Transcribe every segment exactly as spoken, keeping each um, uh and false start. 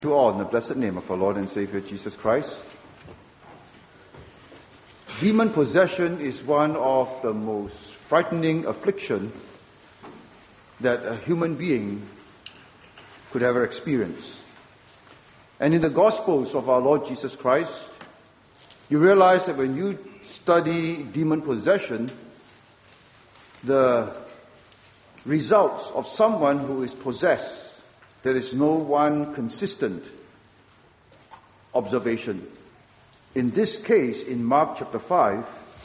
To all in the blessed name of our Lord and Savior Jesus Christ. Demon possession is one of the most frightening affliction that a human being could ever experience. And in the Gospels of our Lord Jesus Christ, you realize that when you study demon possession, the results of someone who is possessed, there is no one consistent observation. In this case, in Mark chapter five,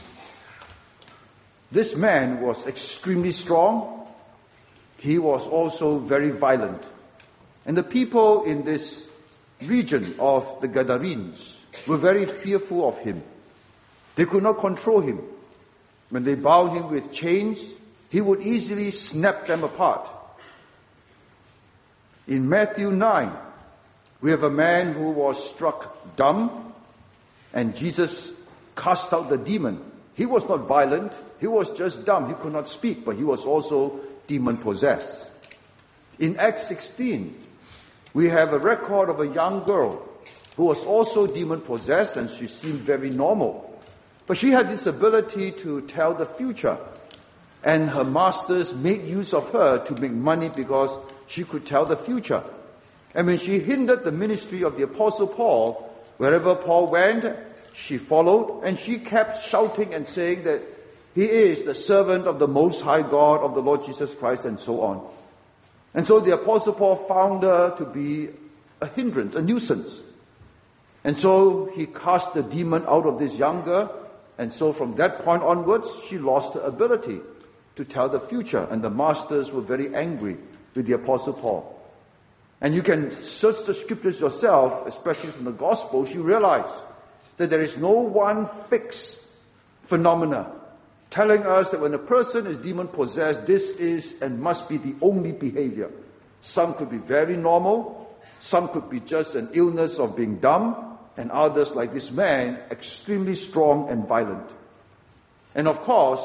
this man was extremely strong. He was also very violent. And the people in this region of the Gadarenes were very fearful of him. They could not control him. When they bound him with chains, he would easily snap them apart. In Matthew nine, we have a man who was struck dumb, and Jesus cast out the demon. He was not violent, he was just dumb, he could not speak, but he was also demon-possessed. In Acts sixteen, we have a record of a young girl who was also demon-possessed, and she seemed very normal. But she had this ability to tell the future, and her masters made use of her to make money because she could tell the future. And when she hindered the ministry of the Apostle Paul, wherever Paul went, she followed, and she kept shouting and saying that he is the servant of the Most High God, of the Lord Jesus Christ, and so on. And so the Apostle Paul found her to be a hindrance, a nuisance. And so he cast the demon out of this young girl, and so from that point onwards, she lost her ability to tell the future, and the masters were very angry with the Apostle Paul. And you can search the scriptures yourself, especially from the Gospels, you realize that there is no one fixed phenomena telling us that when a person is demon-possessed, this is and must be the only behavior. Some could be very normal, some could be just an illness of being dumb, and others, like this man, extremely strong and violent. And of course,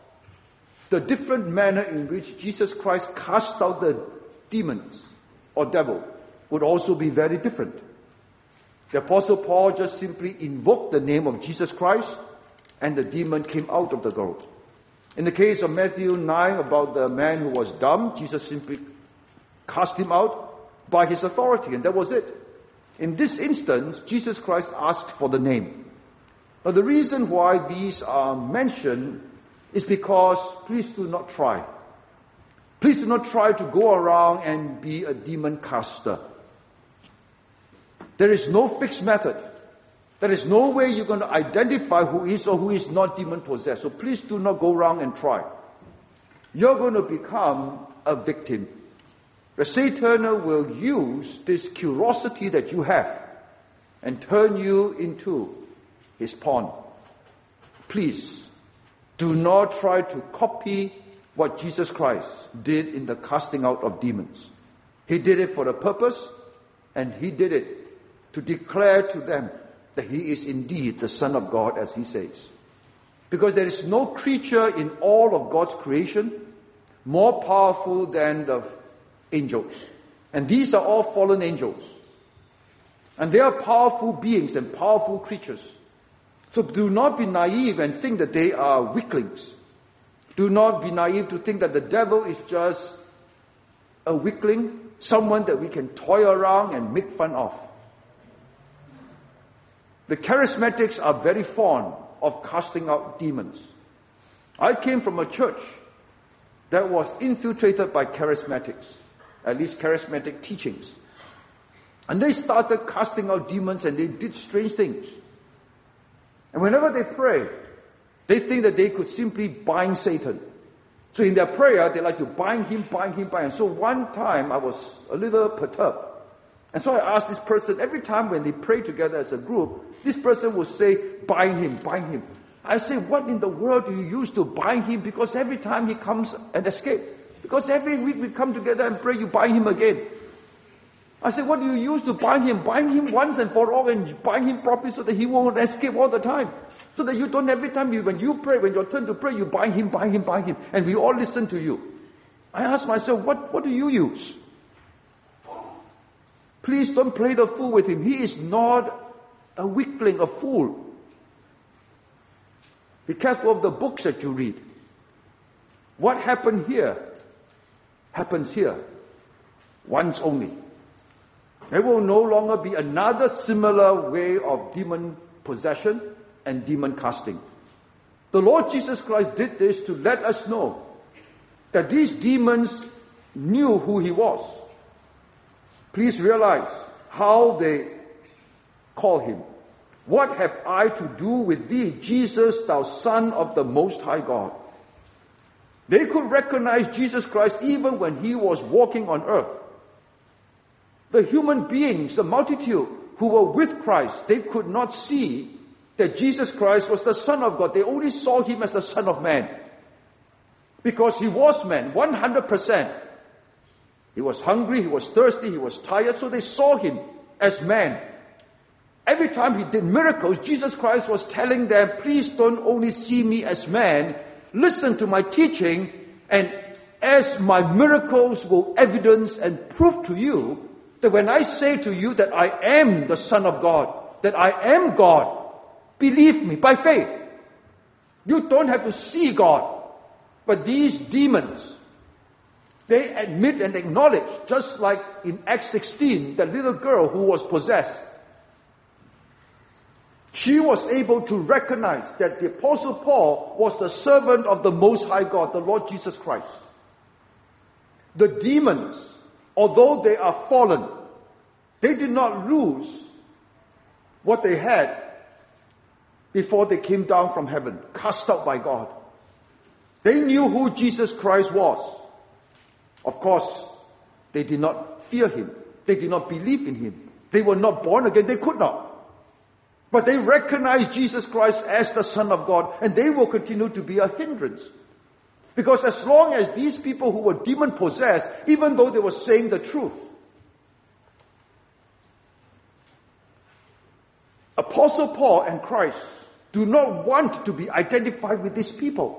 the different manner in which Jesus Christ cast out the demons or devil would also be very different. The Apostle Paul just simply invoked the name of Jesus Christ, and the demon came out of the girl. In the case of Matthew nine, about the man who was dumb, Jesus simply cast him out by his authority, and that was it. In this instance, Jesus Christ asked for the name. Now, the reason why these are mentioned is because please do not try. Please do not try to go around and be a demon caster. There is no fixed method. There is no way you're going to identify who is or who is not demon possessed. So please do not go around and try. You're going to become a victim. The Satan will use this curiosity that you have and turn you into his pawn. Please do not try to copy what Jesus Christ did in the casting out of demons. He did it for a purpose, and he did it to declare to them that he is indeed the Son of God, as he says. Because there is no creature in all of God's creation more powerful than the angels. And these are all fallen angels. And they are powerful beings and powerful creatures. So do not be naive and think that they are weaklings. Do not be naive to think that the devil is just a weakling, someone that we can toy around and make fun of. The charismatics are very fond of casting out demons. I came from a church that was infiltrated by charismatics, at least charismatic teachings. And they started casting out demons, and they did strange things. And whenever they pray, they think that they could simply bind Satan. So in their prayer, they like to bind him, bind him, bind him. So one time I was a little perturbed. And so I asked this person, every time when they pray together as a group, this person would say, bind him, bind him. I say, what in the world do you use to bind him? Because every time he comes and escapes. Because every week we come together and pray, you bind him again. I said, what do you use to bind him? Bind him once and for all, and bind him properly so that he won't escape all the time. So that you don't, every time you, when you pray, when your turn to pray, you bind him, bind him, bind him. And we all listen to you. I asked myself, what, what do you use? Please don't play the fool with him. He is not a weakling, a fool. Be careful of the books that you read. What happened here happens here. Once only. There will no longer be another similar way of demon possession and demon casting. The Lord Jesus Christ did this to let us know that these demons knew who he was. Please realize how they call him. What have I to do with thee, Jesus, thou Son of the Most High God? They could recognize Jesus Christ even when he was walking on earth. The human beings, the multitude who were with Christ, they could not see that Jesus Christ was the Son of God. They only saw him as the Son of Man. Because he was man, one hundred percent. He was hungry, he was thirsty, he was tired, so they saw him as man. Every time he did miracles, Jesus Christ was telling them, please don't only see me as man, listen to my teaching, and as my miracles will evidence and prove to you that when I say to you that I am the Son of God, that I am God, believe me by faith. You don't have to see God. But these demons, they admit and acknowledge, just like in Acts sixteen, the little girl who was possessed. She was able to recognize that the Apostle Paul was the servant of the Most High God, the Lord Jesus Christ. The demons, although they are fallen, they did not lose what they had before they came down from heaven, cast out by God. They knew who Jesus Christ was. Of course, they did not fear him. They did not believe in him. They were not born again. They could not. But they recognized Jesus Christ as the Son of God, and they will continue to be a hindrance. Because as long as these people who were demon-possessed, even though they were saying the truth, Apostle Paul and Christ do not want to be identified with these people.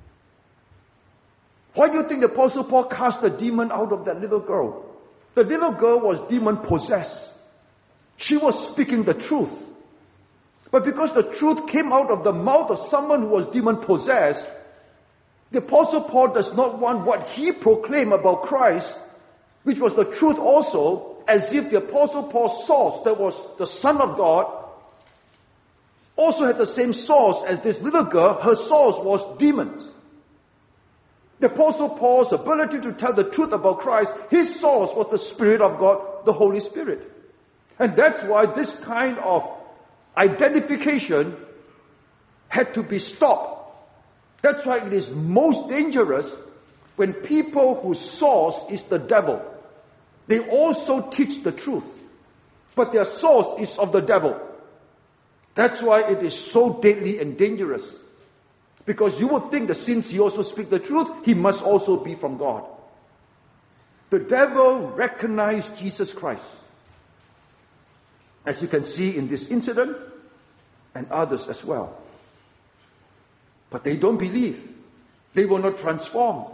Why do you think the Apostle Paul cast the demon out of that little girl? The little girl was demon-possessed. She was speaking the truth. But because the truth came out of the mouth of someone who was demon-possessed, the Apostle Paul does not want what he proclaimed about Christ, which was the truth also, as if the Apostle Paul's source, that was the Son of God, also had the same source as this little girl. Her source was demons. The Apostle Paul's ability to tell the truth about Christ, his source was the Spirit of God, the Holy Spirit. And that's why this kind of identification had to be stopped. That's why it is most dangerous when people whose source is the devil. They also teach the truth, but their source is of the devil. That's why it is so deadly and dangerous. Because you would think that since he also speaks the truth, he must also be from God. The devil recognized Jesus Christ, as you can see in this incident and others as well. But they don't believe. They will not transform.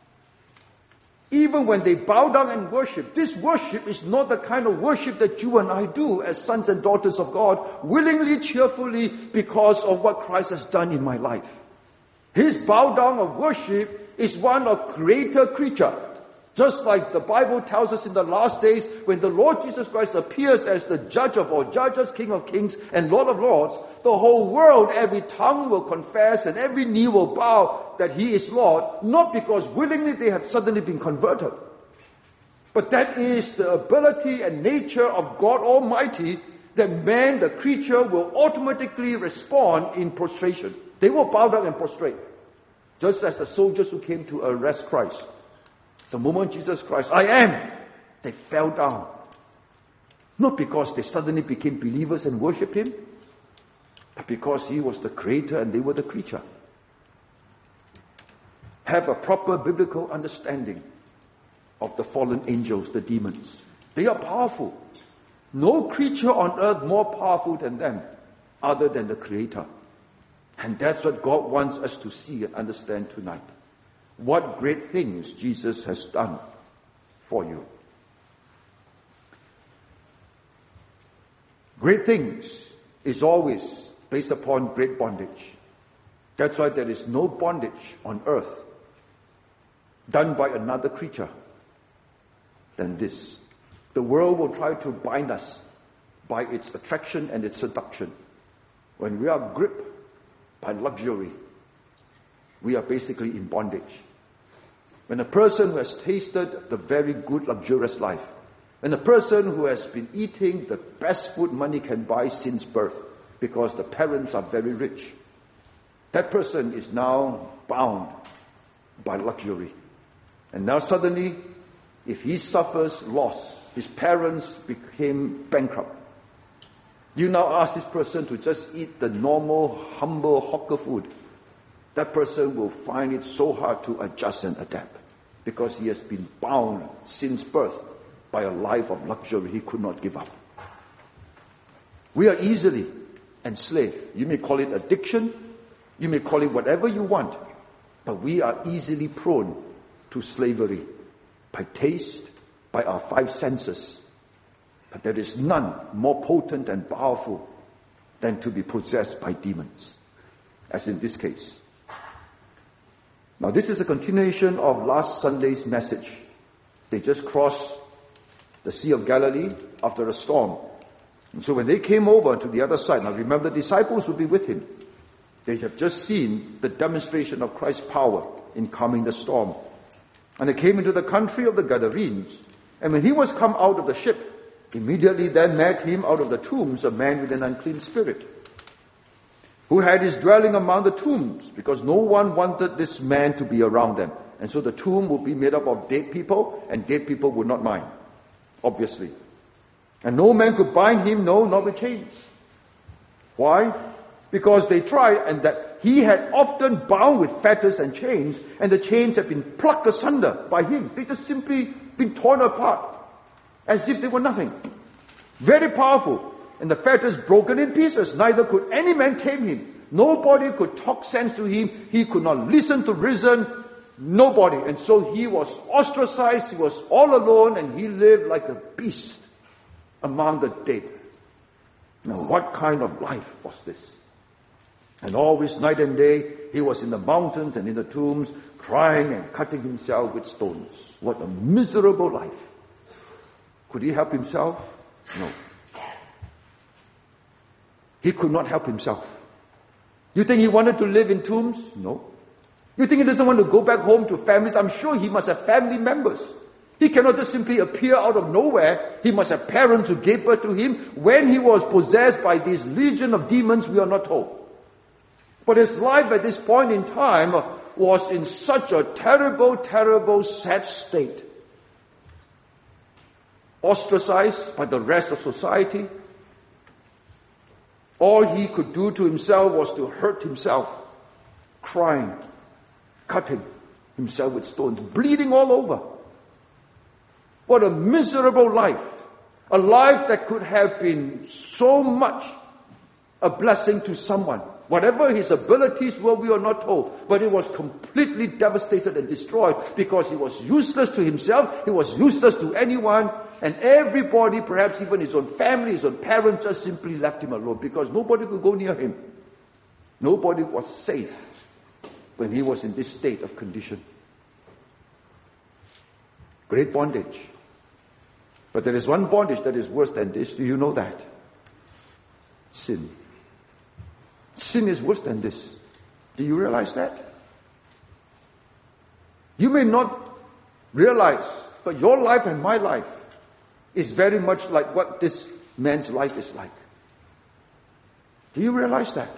Even when they bow down and worship, this worship is not the kind of worship that you and I do as sons and daughters of God, willingly, cheerfully, because of what Christ has done in my life. His bow down of worship is one of creator creature. Just like the Bible tells us in the last days, when the Lord Jesus Christ appears as the judge of all judges, King of kings, and Lord of lords, the whole world, every tongue will confess and every knee will bow that he is Lord, not because willingly they have suddenly been converted. But that is the ability and nature of God Almighty, that man, the creature, will automatically respond in prostration. They will bow down and prostrate. Just as the soldiers who came to arrest Christ. The moment Jesus Christ, I am, they fell down. Not because they suddenly became believers and worshipped him, but because he was the creator and they were the creature. Have a proper biblical understanding of the fallen angels, the demons. They are powerful. No creature on earth more powerful than them, other than the creator. And that's what God wants us to see and understand tonight. What great things Jesus has done for you. Great things is always based upon great bondage. That's why there is no bondage on earth done by another creature than this. The world will try to bind us by its attraction and its seduction. When we are gripped by luxury, we are basically in bondage. When a person who has tasted the very good luxurious life, when a person who has been eating the best food money can buy since birth because the parents are very rich, that person is now bound by luxury. And now suddenly, if he suffers loss, his parents became bankrupt. You now ask this person to just eat the normal, humble hawker food. That person will find it so hard to adjust and adapt because he has been bound since birth by a life of luxury he could not give up. We are easily enslaved. You may call it addiction, you may call it whatever you want, but we are easily prone to slavery by taste, by our five senses. But there is none more potent and powerful than to be possessed by demons, as in this case. Now this is a continuation of last Sunday's message. They just crossed the Sea of Galilee after a storm. And so when they came over to the other side, now remember the disciples would be with him. They have just seen the demonstration of Christ's power in calming the storm. And they came into the country of the Gadarenes. And when he was come out of the ship, immediately there met him out of the tombs a man with an unclean spirit, who had his dwelling among the tombs, because no one wanted this man to be around them. And so the tomb would be made up of dead people, and dead people would not mind, obviously. And no man could bind him, no, not with chains. Why? Because they tried, and that he had often bound with fetters and chains, and the chains had been plucked asunder by him. They just simply been torn apart, as if they were nothing. Very powerful. And the fetters broken in pieces. Neither could any man tame him. Nobody could talk sense to him. He could not listen to reason. Nobody. And so he was ostracized. He was all alone, and he lived like a beast among the dead. Now, what kind of life was this? And always night and day, he was in the mountains and in the tombs, crying and cutting himself with stones. What a miserable life. Could he help himself? No. He could not help himself. You think he wanted to live in tombs? No. You think he doesn't want to go back home to families? I'm sure he must have family members. He cannot just simply appear out of nowhere. He must have parents who gave birth to him. When he was possessed by this legion of demons, we are not told. But his life at this point in time was in such a terrible, terrible, sad state. Ostracized by the rest of society. All he could do to himself was to hurt himself, crying, cutting himself with stones, bleeding all over. What a miserable life. A life that could have been so much a blessing to someone. Whatever his abilities were, we are not told. But it was completely devastated and destroyed because he was useless to himself, he was useless to anyone, and everybody, perhaps even his own family, his own parents, just simply left him alone because nobody could go near him. Nobody was safe when he was in this state of condition. Great bondage. But there is one bondage that is worse than this. Do you know that? Sin. Sin is worse than this. Do you realize that? You may not realize, but your life and my life is very much like what this man's life is like. Do you realize that?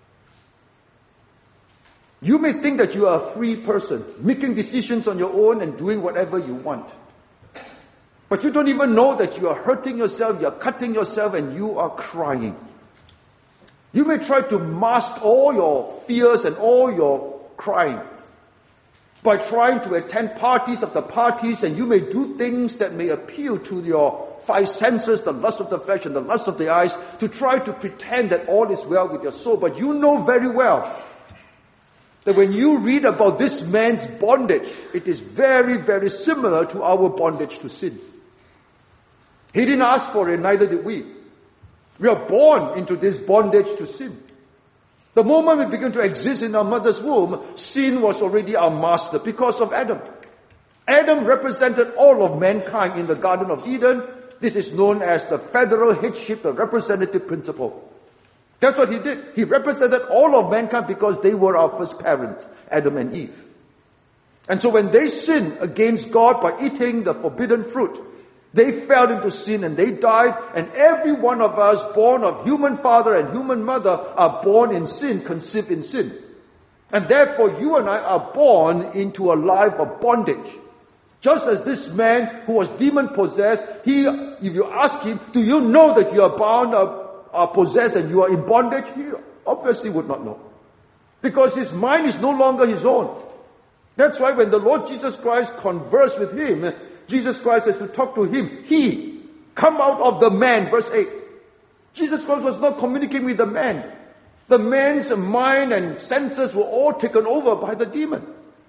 You may think that you are a free person, making decisions on your own and doing whatever you want. But you don't even know that you are hurting yourself, you are cutting yourself, and you are crying. You may try to mask all your fears and all your crying by trying to attend parties after parties, and you may do things that may appeal to your five senses, the lust of the flesh and the lust of the eyes, to try to pretend that all is well with your soul. But you know very well that when you read about this man's bondage, it is very, very similar to our bondage to sin. He didn't ask for it, neither did we. We are born into this bondage to sin. The moment we begin to exist in our mother's womb, sin was already our master because of Adam. Adam represented all of mankind in the Garden of Eden. This is known as the federal headship, the representative principle. That's what he did. He represented all of mankind because they were our first parents, Adam and Eve. And so when they sinned against God by eating the forbidden fruit, they fell into sin and they died. And every one of us born of human father and human mother are born in sin, conceived in sin. And therefore you and I are born into a life of bondage. Just as this man who was demon-possessed, he, if you ask him, do you know that you are bound, are, are possessed and you are in bondage? He obviously would not know. Because his mind is no longer his own. That's why when the Lord Jesus Christ conversed with him, Jesus Christ has to talk to him. He, come out of the man, verse eight. Jesus Christ was not communicating with the man. The man's mind and senses were all taken over by the demon.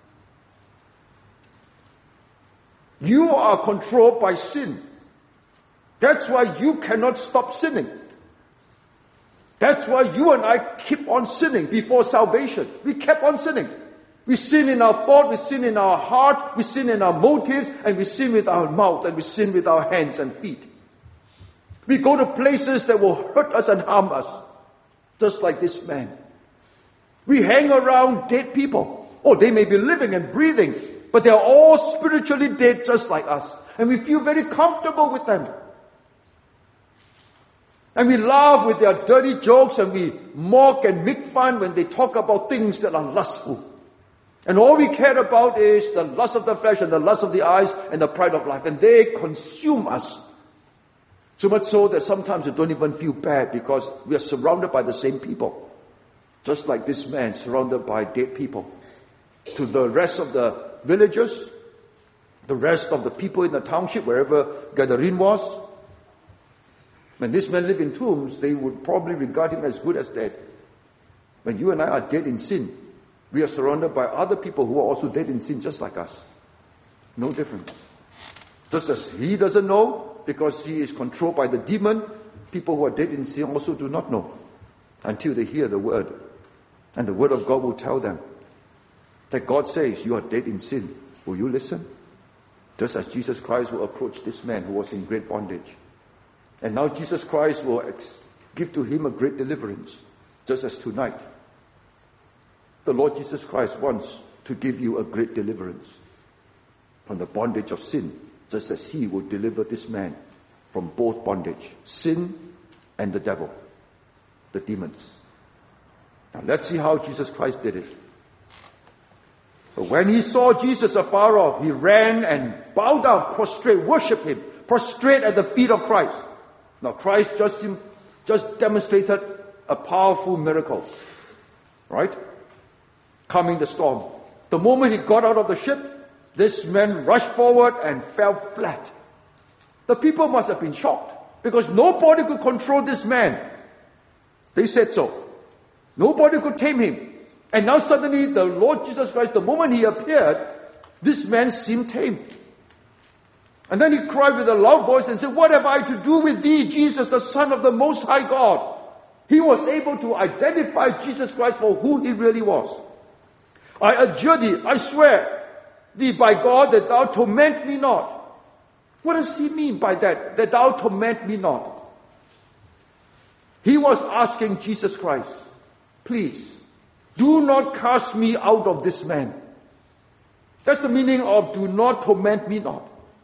You are controlled by sin. That's why you cannot stop sinning. That's why you and I keep on sinning before salvation. We kept on sinning. We sin in our thought, we sin in our heart, we sin in our motives, and we sin with our mouth, and we sin with our hands and feet. We go to places that will hurt us and harm us, just like this man. We hang around dead people. Oh, they may be living and breathing, but they are all spiritually dead just like us. And we feel very comfortable with them. And we laugh with their dirty jokes, and we mock and make fun when they talk about things that are lustful. And all we care about is the lust of the flesh and the lust of the eyes and the pride of life. And they consume us. So much so that sometimes we don't even feel bad because we are surrounded by the same people. Just like this man surrounded by dead people. To the rest of the villagers, the rest of the people in the township, wherever Gadarene was, when this man lived in tombs, they would probably regard him as good as dead. When you and I are dead in sin, we are surrounded by other people who are also dead in sin just like us. No difference. Just as he doesn't know, because he is controlled by the demon, people who are dead in sin also do not know until they hear the word. And the word of God will tell them that God says, you are dead in sin. Will you listen? Just as Jesus Christ will approach this man who was in great bondage. And now Jesus Christ will ex- give to him a great deliverance. Just as tonight, the Lord Jesus Christ wants to give you a great deliverance from the bondage of sin, just as he will deliver this man from both bondage, sin and the devil, the demons. Now let's see how Jesus Christ did it. But when he saw Jesus afar off, he ran and bowed down, prostrate, worshiped him, prostrate at the feet of Christ. Now Christ just, just demonstrated a powerful miracle, right? Calming the storm. The moment he got out of the ship, this man rushed forward and fell flat. The people must have been shocked because nobody could control this man. They said so. Nobody could tame him. And now suddenly the Lord Jesus Christ, the moment he appeared, this man seemed tame. And then he cried with a loud voice and said, what have I to do with thee, Jesus, the Son of the Most High God? He was able to identify Jesus Christ for who he really was. I adjure thee, I swear thee by God that thou torment me not. What does he mean by that? That thou torment me not. He was asking Jesus Christ, please, do not cast me out of this man. That's the meaning of do not torment me not.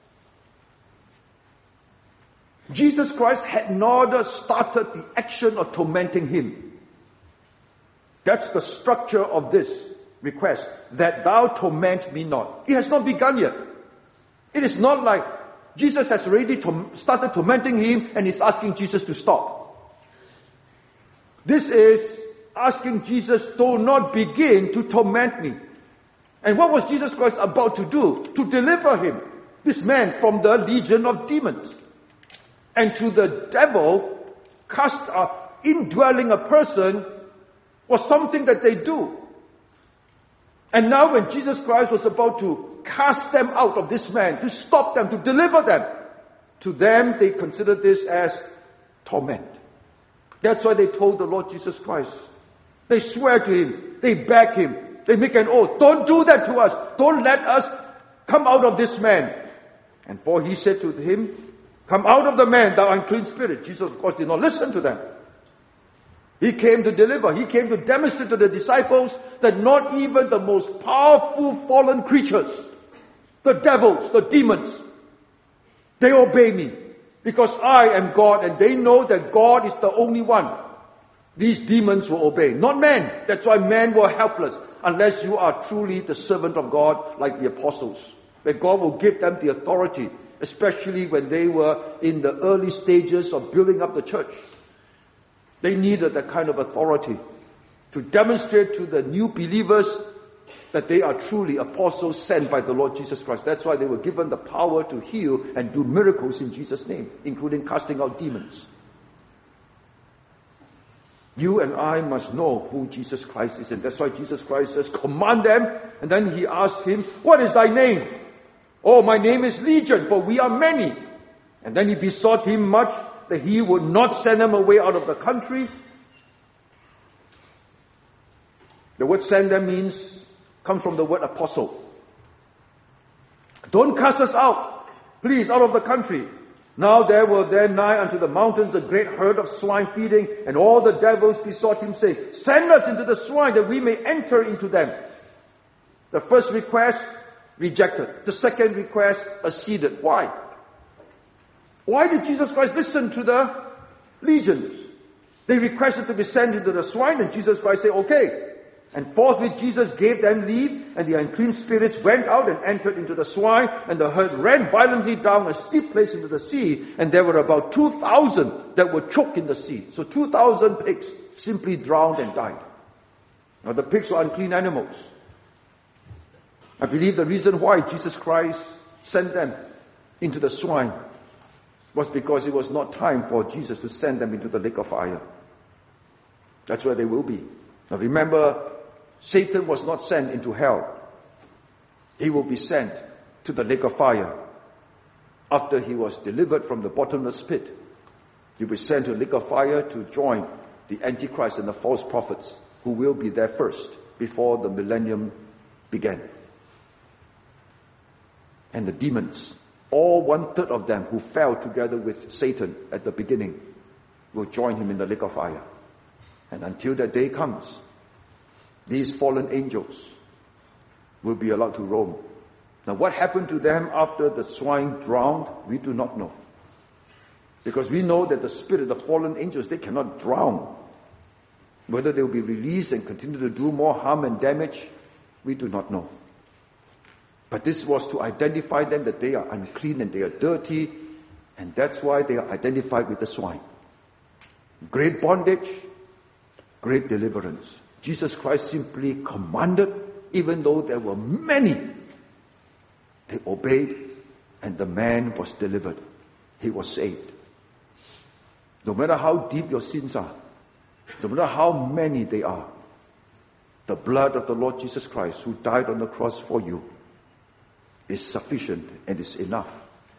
Jesus Christ had not started the action of tormenting him. That's the structure of this request, that thou torment me not. It has not begun yet. It is not like Jesus has already to- started tormenting him and is asking Jesus to stop. This is asking Jesus, do not begin to torment me. And what was Jesus Christ about to do? To deliver him, this man, from the legion of demons. And to the devil, cast uh, indwelling a person was something that they do. And now when Jesus Christ was about to cast them out of this man, to stop them, to deliver them, to them they considered this as torment. That's why they told the Lord Jesus Christ. They swear to him. They beg him. They make an oath. Don't do that to us. Don't let us come out of this man. And for he said to him, come out of the man, thou unclean spirit. Jesus, of course, did not listen to them. He came to deliver. He came to demonstrate to the disciples that not even the most powerful fallen creatures, the devils, the demons, they obey me. Because I am God, and they know that God is the only one. These demons will obey, not men. That's why men were helpless, unless you are truly the servant of God, like the apostles. Where God will give them the authority, especially when they were in the early stages of building up the church. They needed that kind of authority to demonstrate to the new believers that they are truly apostles sent by the Lord Jesus Christ. That's why they were given the power to heal and do miracles in Jesus' name, including casting out demons. You and I must know who Jesus Christ is, and that's why Jesus Christ says, command them, and then he asks him, what is thy name? Oh, my name is Legion, for we are many. And then he besought him much that he would not send them away out of the country. The word send them means, comes from the word apostle. Don't cast us out, please, out of the country. Now there were there nigh unto the mountains a great herd of swine feeding, and all the devils besought him, saying, send us into the swine that we may enter into them. The first request, rejected. The second request, acceded. Why? Why did Jesus Christ listen to the legions? They requested to be sent into the swine, and Jesus Christ said, okay. And forthwith Jesus gave them leave, and the unclean spirits went out and entered into the swine, and the herd ran violently down a steep place into the sea, and there were about two thousand that were choked in the sea. So two thousand pigs simply drowned and died. Now the pigs were unclean animals. I believe the reason why Jesus Christ sent them into the swine was because it was not time for Jesus to send them into the lake of fire. That's where they will be. Now remember, Satan was not sent into hell. He will be sent to the lake of fire. After he was delivered from the bottomless pit, he will be sent to the lake of fire to join the Antichrist and the false prophets who will be there first before the millennium began. And the demons, all one third of them who fell together with Satan at the beginning, will join him in the lake of fire. And until that day comes, these fallen angels will be allowed to roam. Now what happened to them after the swine drowned, we do not know. Because we know that the spirit of the fallen angels, they cannot drown. Whether they will be released and continue to do more harm and damage, we do not know. But this was to identify them that they are unclean and they are dirty, and that's why they are identified with the swine. Great bondage, great deliverance. Jesus Christ simply commanded, even though there were many. They obeyed, and the man was delivered. He was saved. No matter how deep your sins are, no matter how many they are, the blood of the Lord Jesus Christ, who died on the cross for you, is sufficient and is enough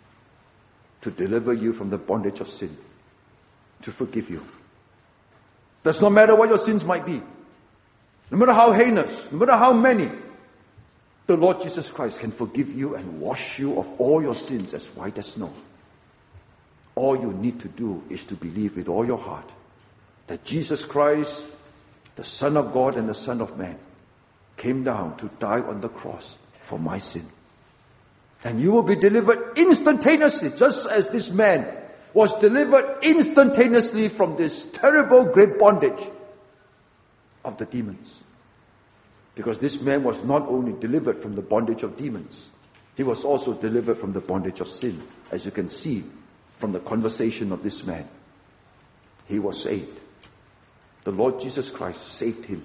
to deliver you from the bondage of sin, to forgive you. Does not matter what your sins might be. No matter how heinous, no matter how many, the Lord Jesus Christ can forgive you and wash you of all your sins as white as snow. All you need to do is to believe with all your heart that Jesus Christ, the Son of God and the Son of Man, came down to die on the cross for my sin. And you will be delivered instantaneously, just as this man was delivered instantaneously from this terrible great bondage of the demons. Because this man was not only delivered from the bondage of demons, he was also delivered from the bondage of sin. As you can see from the conversation of this man, he was saved. The Lord Jesus Christ saved him.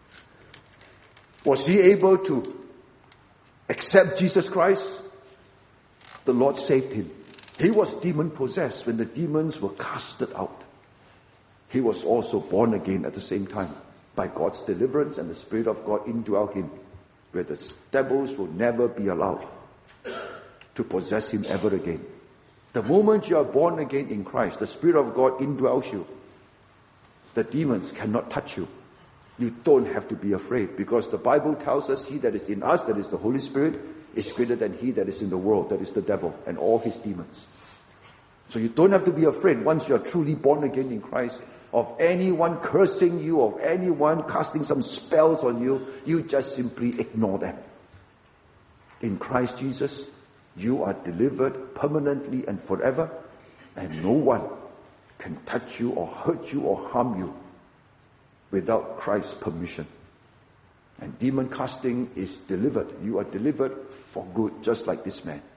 Was he able to accept Jesus Christ? The Lord saved him. He was demon-possessed when the demons were casted out. He was also born again at the same time by God's deliverance, and the Spirit of God indwelt him, where the devils will never be allowed to possess him ever again. The moment you are born again in Christ, the Spirit of God indwells you. the demons cannot touch you. You don't have to be afraid, because the Bible tells us he that is in us, that is the Holy Spirit, is greater than he that is in the world, that is the devil, and all his demons. So you don't have to be afraid once you are truly born again in Christ of anyone cursing you, of anyone casting some spells on you. You just simply ignore them. In Christ Jesus, you are delivered permanently and forever, and no one can touch you or hurt you or harm you without Christ's permission. And demon casting is delivered. You are delivered for good, just like this man.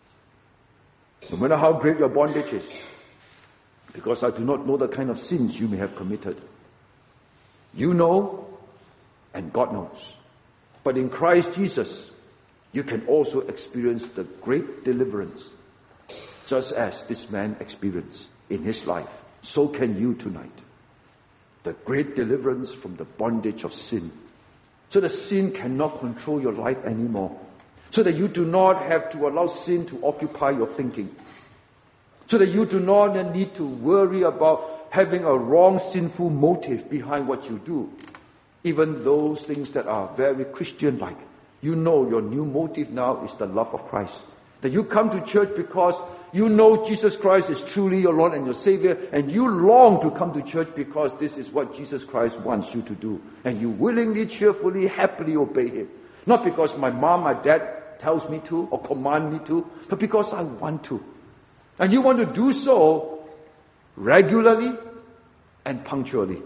No matter how great your bondage is, because I do not know the kind of sins you may have committed. You know, and God knows. But in Christ Jesus, you can also experience the great deliverance, just as this man experienced in his life. So can you tonight. The great deliverance from the bondage of sin. So that sin cannot control your life anymore. So that you do not have to allow sin to occupy your thinking. So that you do not need to worry about having a wrong, sinful motive behind what you do. Even those things that are very Christian-like. You know your new motive now is the love of Christ. That you come to church because you know Jesus Christ is truly your Lord and your Savior, and you long to come to church because this is what Jesus Christ wants you to do. And you willingly, cheerfully, happily obey Him. Not because my mom, my dad tells me to or command me to, but because I want to. And you want to do so regularly and punctually.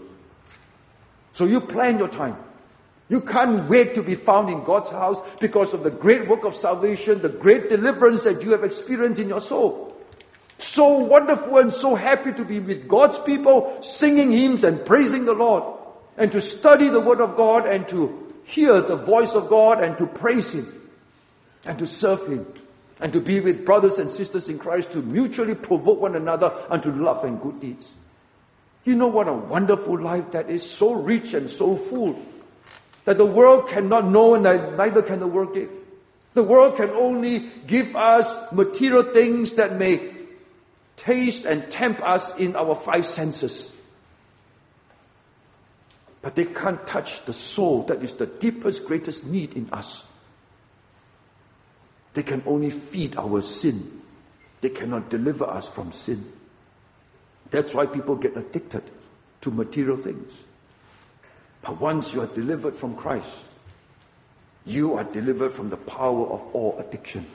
So you plan your time. You can't wait to be found in God's house because of the great work of salvation, the great deliverance that you have experienced in your soul. So wonderful and so happy to be with God's people, singing hymns and praising the Lord, and to study the Word of God and to hear the voice of God and to praise Him and to serve Him and to be with brothers and sisters in Christ, to mutually provoke one another unto love and good deeds. You know what a wonderful life that is, so rich and so full, that the world cannot know and neither can the world give. The world can only give us material things that may taste and tempt us in our five senses. But they can't touch the soul that is the deepest, greatest need in us. They can only feed our sin. They cannot deliver us from sin. That's why people get addicted to material things. But once you are delivered from Christ, you are delivered from the power of all addiction.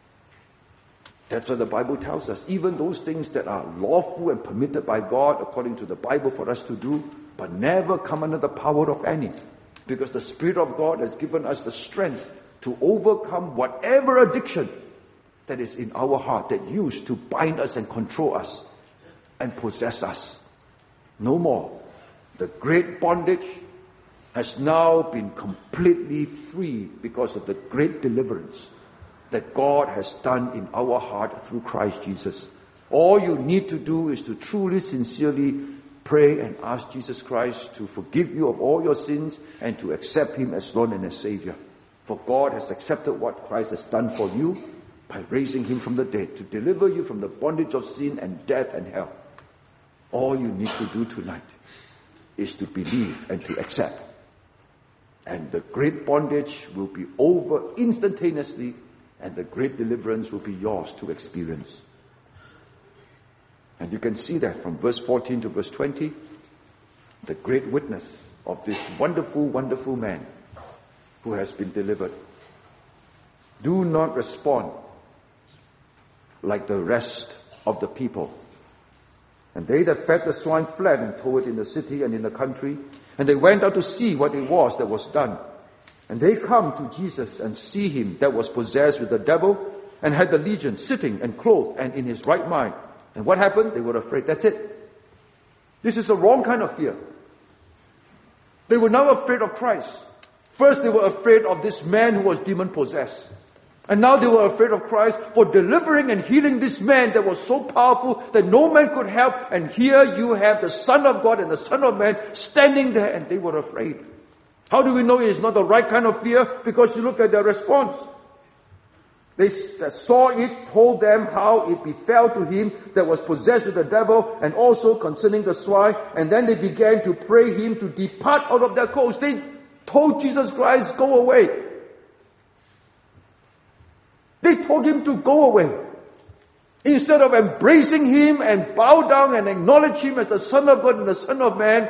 That's what the Bible tells us. Even those things that are lawful and permitted by God according to the Bible for us to do, but never come under the power of any. Because the Spirit of God has given us the strength to overcome whatever addiction that is in our heart that used to bind us and control us and possess us. No more. The great bondage has now been completely free because of the great deliverance that God has done in our heart through Christ Jesus. All you need to do is to truly, sincerely pray and ask Jesus Christ to forgive you of all your sins and to accept Him as Lord and as Savior. For God has accepted what Christ has done for you by raising Him from the dead to deliver you from the bondage of sin and death and hell. All you need to do tonight is to believe and to accept. And the great bondage will be over instantaneously, and the great deliverance will be yours to experience. And you can see that from verse fourteen to verse twenty, the great witness of this wonderful, wonderful man who has been delivered. Do not respond like the rest of the people. And they that fed the swine fled and told it in the city and in the country. And they went out to see what it was that was done. And they come to Jesus and see him that was possessed with the devil and had the legion sitting and clothed and in his right mind. And what happened? They were afraid. That's it. This is the wrong kind of fear. They were now afraid of Christ. First they were afraid of this man who was demon possessed. And now they were afraid of Christ for delivering and healing this man that was so powerful that no man could help. And here you have the Son of God and the Son of Man standing there, and they were afraid. How do we know it is not the right kind of fear? Because you look at their response. They that saw it told them how it befell to him that was possessed with the devil, and also concerning the swine. And then they began to pray him to depart out of their coast. They told Jesus Christ, go away. They told him to go away. Instead of embracing him and bow down and acknowledge him as the Son of God and the Son of Man,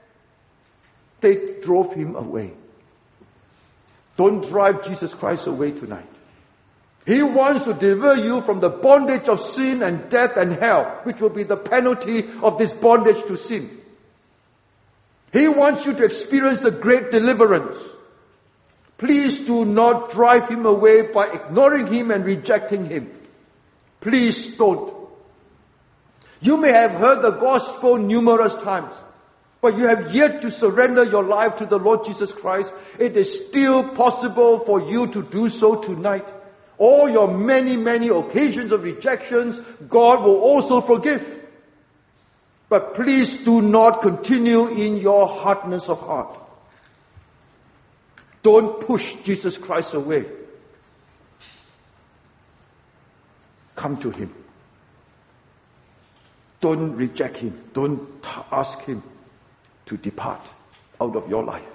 they drove him away. Don't drive Jesus Christ away tonight. He wants to deliver you from the bondage of sin and death and hell, which will be the penalty of this bondage to sin. He wants you to experience the great deliverance. Please do not drive him away by ignoring him and rejecting him. Please don't. You may have heard the gospel numerous times, but you have yet to surrender your life to the Lord Jesus Christ. It is still possible for you to do so tonight. All your many, many occasions of rejections, God will also forgive. But please do not continue in your hardness of heart. Don't push Jesus Christ away. Come to him. Don't reject him. Don't ask him to depart out of your life.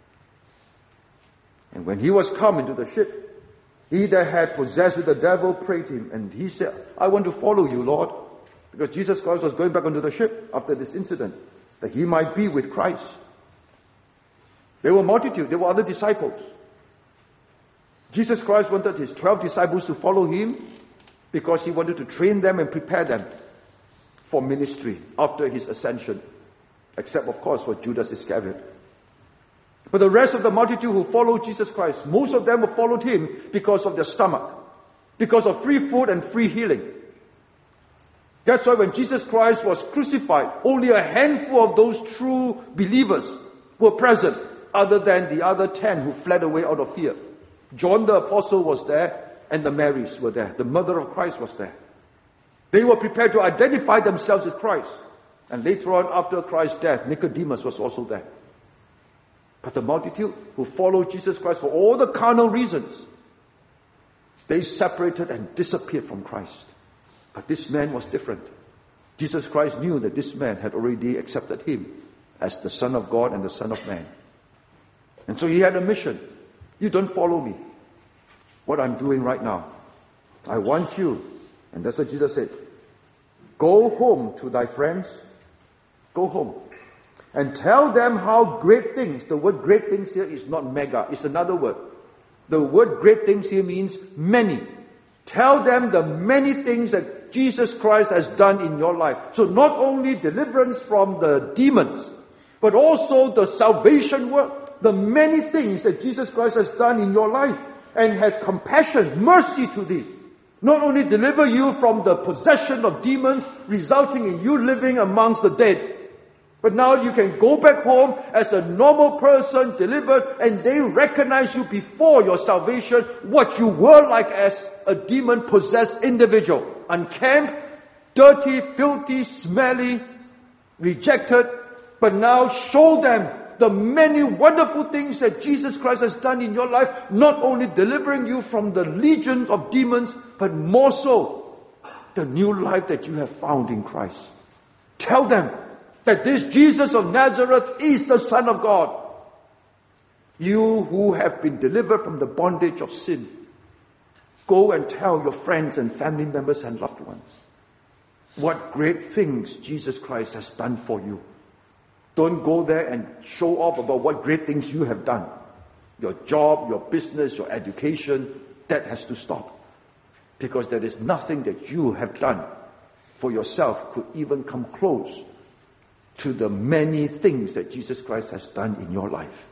And when he was come into the ship, he that had possessed with the devil prayed him, and he said, I want to follow you, Lord. Because Jesus Christ was going back onto the ship after this incident, that he might be with Christ. There were multitude, there were other disciples. Jesus Christ wanted his twelve disciples to follow him because he wanted to train them and prepare them for ministry after his ascension. Except, of course, for Judas Iscariot. But the rest of the multitude who followed Jesus Christ, most of them followed him because of their stomach, because of free food and free healing. That's why when Jesus Christ was crucified, only a handful of those true believers were present, other than the other ten who fled away out of fear. John the Apostle was there, and the Marys were there. The mother of Christ was there. They were prepared to identify themselves with Christ. And later on, after Christ's death, Nicodemus was also there. But the multitude who followed Jesus Christ for all the carnal reasons, they separated and disappeared from Christ. But this man was different. Jesus Christ knew that this man had already accepted him as the Son of God and the Son of Man. And so he had a mission. You don't follow me. What I'm doing right now. I want you. And that's what Jesus said. Go home to thy friends. Go home. And tell them how great things, the word great things here is not mega, it's another word. The word great things here means many. Tell them the many things that Jesus Christ has done in your life. So not only deliverance from the demons, but also the salvation work, the many things that Jesus Christ has done in your life and had compassion, mercy to thee. Not only deliver you from the possession of demons, resulting in you living amongst the dead, but now you can go back home as a normal person, delivered, and they recognize you before your salvation, what you were like as a demon-possessed individual. Unkempt, dirty, filthy, smelly, rejected. But now show them the many wonderful things that Jesus Christ has done in your life, not only delivering you from the legion of demons, but more so, the new life that you have found in Christ. Tell them that this Jesus of Nazareth is the Son of God. You who have been delivered from the bondage of sin, go and tell your friends and family members and loved ones what great things Jesus Christ has done for you. Don't go there and show off about what great things you have done. Your job, your business, your education, that has to stop. Because there is nothing that you have done for yourself could even come close to the many things that Jesus Christ has done in your life.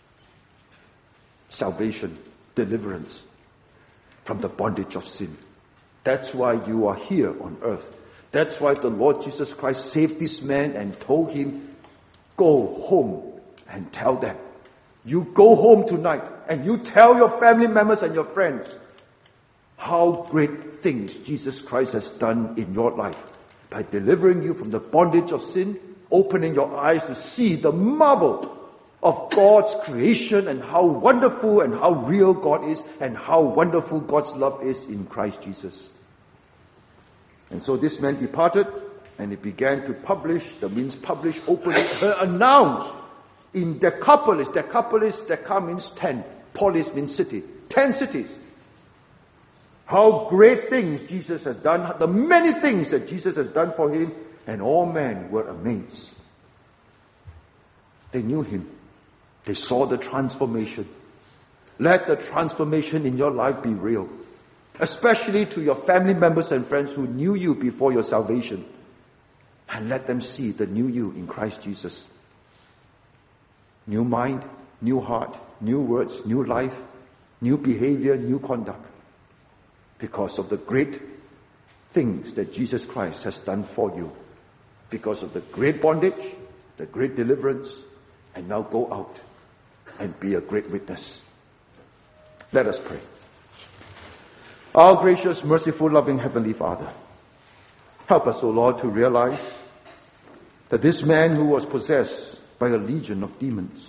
Salvation, deliverance from the bondage of sin. That's why you are here on earth. That's why the Lord Jesus Christ saved this man and told him, go home and tell them. You go home tonight and you tell your family members and your friends how great things Jesus Christ has done in your life by delivering you from the bondage of sin, opening your eyes to see the marvel of God's creation and how wonderful and how real God is and how wonderful God's love is in Christ Jesus. And so this man departed and he began to publish, that means publish openly, announce in Decapolis. Decapolis, Deca means ten. Polis means city. Ten cities. How great things Jesus has done, the many things that Jesus has done for him, and all men were amazed. They knew him. They saw the transformation. Let the transformation in your life be real. Especially to your family members and friends who knew you before your salvation. And let them see the new you in Christ Jesus. New mind, new heart, new words, new life, new behavior, new conduct. Because of the great things that Jesus Christ has done for you. Because of the great bondage, the great deliverance, and now go out and be a great witness. Let us pray. Our gracious, merciful, loving Heavenly Father, help us, O Lord, to realize that this man who was possessed by a legion of demons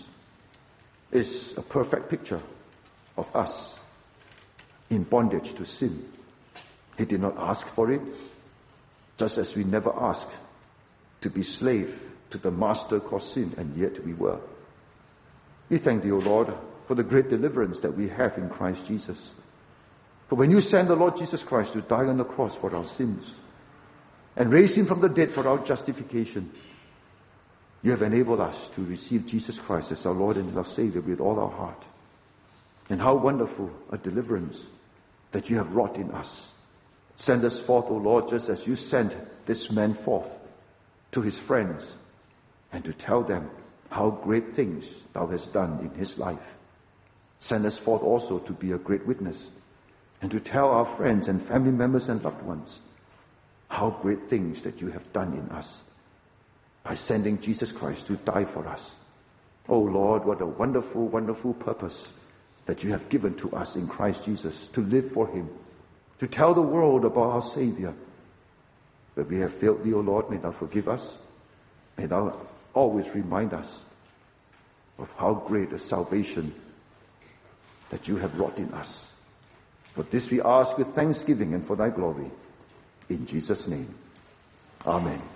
is a perfect picture of us in bondage to sin. He did not ask for it, just as we never asked to be slave to the master called sin, and yet we were. We thank thee, O Lord, for the great deliverance that we have in Christ Jesus. For when you sent the Lord Jesus Christ to die on the cross for our sins and raise him from the dead for our justification, you have enabled us to receive Jesus Christ as our Lord and our Savior with all our heart. And how wonderful a deliverance that you have wrought in us. Send us forth, O Lord, just as you sent this man forth to his friends and to tell them how great things thou hast done in his life. Send us forth also to be a great witness and to tell our friends and family members and loved ones how great things that you have done in us by sending Jesus Christ to die for us. Oh Lord, what a wonderful, wonderful purpose that you have given to us in Christ Jesus, to live for him, to tell the world about our Savior. But we have failed thee, O Lord, may thou forgive us. May thou always remind us of how great a salvation that you have wrought in us. For this we ask with thanksgiving and for thy glory. In Jesus' name. Amen.